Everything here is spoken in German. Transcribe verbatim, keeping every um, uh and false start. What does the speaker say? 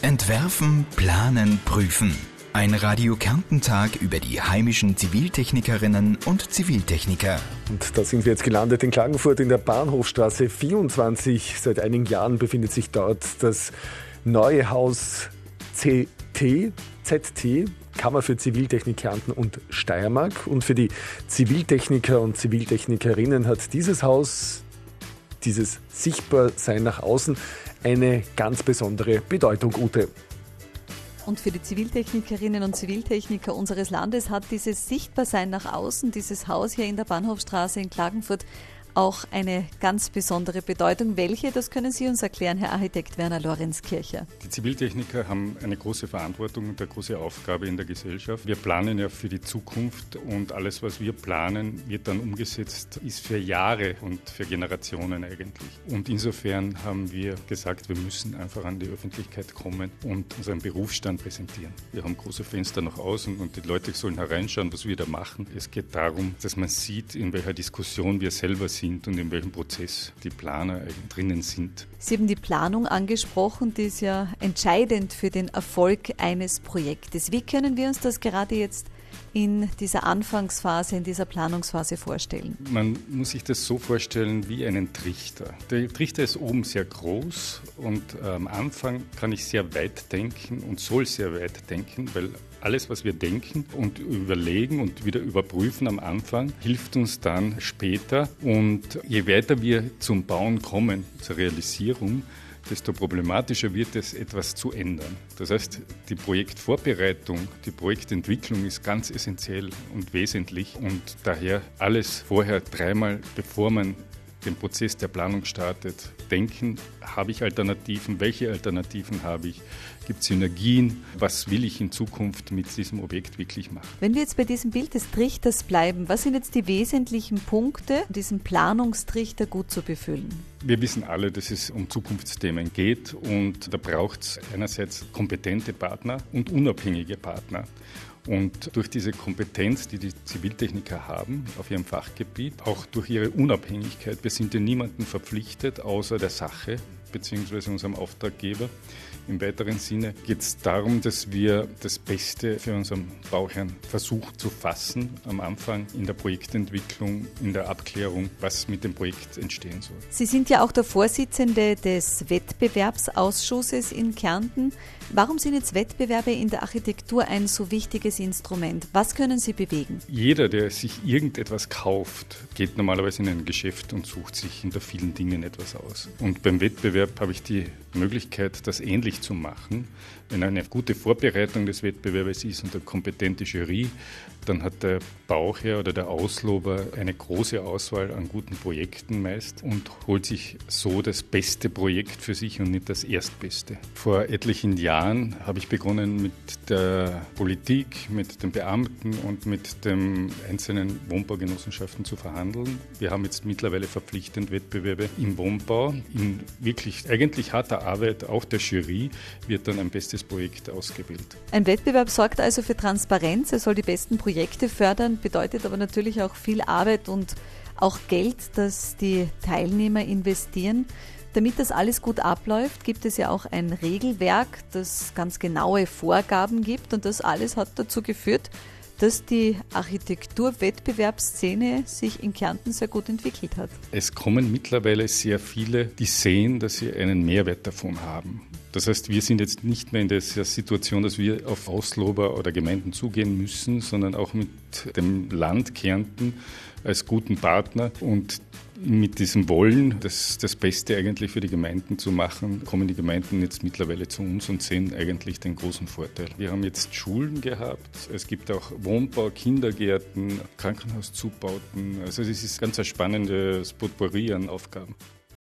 Entwerfen, planen, prüfen. Ein Radio Kärnten-Tag über die heimischen Ziviltechnikerinnen und Ziviltechniker. Und da sind wir jetzt gelandet in Klagenfurt in der Bahnhofstraße vierundzwanzig. Seit einigen Jahren befindet sich dort das neue Haus C T, Z T, Kammer für Ziviltechnik Kärnten und Steiermark. Und für die Ziviltechniker und Ziviltechnikerinnen hat dieses Haus, dieses Sichtbarsein nach außen, eine ganz besondere Bedeutung, Ute. Und für die Ziviltechnikerinnen und Ziviltechniker unseres Landes hat dieses Sichtbarsein nach außen, dieses Haus hier in der Bahnhofstraße in Klagenfurt, auch eine ganz besondere Bedeutung. Welche, das können Sie uns erklären, Herr Architekt Werner Lorenzkircher. Die Ziviltechniker haben eine große Verantwortung und eine große Aufgabe in der Gesellschaft. Wir planen ja für die Zukunft und alles, was wir planen, wird dann umgesetzt, ist für Jahre und für Generationen eigentlich. Und insofern haben wir gesagt, wir müssen einfach an die Öffentlichkeit kommen und unseren Berufsstand präsentieren. Wir haben große Fenster nach außen und die Leute sollen hereinschauen, was wir da machen. Es geht darum, dass man sieht, in welcher Diskussion wir selber sind und in welchem Prozess die Planer drinnen sind. Sie haben die Planung angesprochen, die ist ja entscheidend für den Erfolg eines Projektes. Wie können wir uns das gerade jetzt in dieser Anfangsphase, in dieser Planungsphase vorstellen? Man muss sich das so vorstellen wie einen Trichter. Der Trichter ist oben sehr groß und am Anfang kann ich sehr weit denken und soll sehr weit denken, weil alles, was wir denken und überlegen und wieder überprüfen am Anfang, hilft uns dann später. Und je weiter wir zum Bauen kommen, zur Realisierung, desto problematischer wird es, etwas zu ändern. Das heißt, die Projektvorbereitung, die Projektentwicklung ist ganz essentiell und wesentlich. Und daher alles vorher dreimal, bevor man den Prozess der Planung startet, denken, habe ich Alternativen, welche Alternativen habe ich, gibt es Synergien, was will ich in Zukunft mit diesem Objekt wirklich machen. Wenn wir jetzt bei diesem Bild des Trichters bleiben, was sind jetzt die wesentlichen Punkte, diesen Planungstrichter gut zu befüllen? Wir wissen alle, dass es um Zukunftsthemen geht und da braucht es einerseits kompetente Partner und unabhängige Partner. Und durch diese Kompetenz, die die Ziviltechniker haben auf ihrem Fachgebiet, auch durch ihre Unabhängigkeit, wir sind ja niemandem verpflichtet, außer der Sache bzw. unserem Auftraggeber. Im weiteren Sinne geht es darum, dass wir das Beste für unseren Bauherrn versuchen zu fassen am Anfang in der Projektentwicklung, in der Abklärung, was mit dem Projekt entstehen soll. Sie sind ja auch der Vorsitzende des Wettbewerbsausschusses in Kärnten. Warum sind jetzt Wettbewerbe in der Architektur ein so wichtiges Instrument? Was können sie bewegen? Jeder, der sich irgendetwas kauft, geht normalerweise in ein Geschäft und sucht sich unter vielen Dingen etwas aus. Und beim Wettbewerb habe ich die Möglichkeit, das ähnlich zu machen. Wenn eine gute Vorbereitung des Wettbewerbs ist und eine kompetente Jury, dann hat der Bauherr oder der Auslober eine große Auswahl an guten Projekten meist und holt sich so das beste Projekt für sich und nicht das erstbeste. Vor etlichen Jahren habe ich begonnen mit der Politik, mit den Beamten und mit den einzelnen Wohnbaugenossenschaften zu verhandeln. Wir haben jetzt mittlerweile verpflichtend Wettbewerbe im Wohnbau. In wirklich eigentlich harter Arbeit auch der Jury wird dann ein bestes Projekt ausgewählt. Ein Wettbewerb sorgt also für Transparenz, er soll die besten Projekte fördern, bedeutet aber natürlich auch viel Arbeit und auch Geld, das die Teilnehmer investieren. Damit das alles gut abläuft, gibt es ja auch ein Regelwerk, das ganz genaue Vorgaben gibt und das alles hat dazu geführt, dass die Architekturwettbewerbsszene sich in Kärnten sehr gut entwickelt hat. Es kommen mittlerweile sehr viele, die sehen, dass sie einen Mehrwert davon haben. Das heißt, wir sind jetzt nicht mehr in der Situation, dass wir auf Auslober oder Gemeinden zugehen müssen, sondern auch mit dem Land Kärnten als guten Partner und mit diesem Wollen, das, das Beste eigentlich für die Gemeinden zu machen, kommen die Gemeinden jetzt mittlerweile zu uns und sehen eigentlich den großen Vorteil. Wir haben jetzt Schulen gehabt, es gibt auch Wohnbau, Kindergärten, Krankenhauszubauten. Also es ist ganz ein spannendes Potpourri an Aufgaben.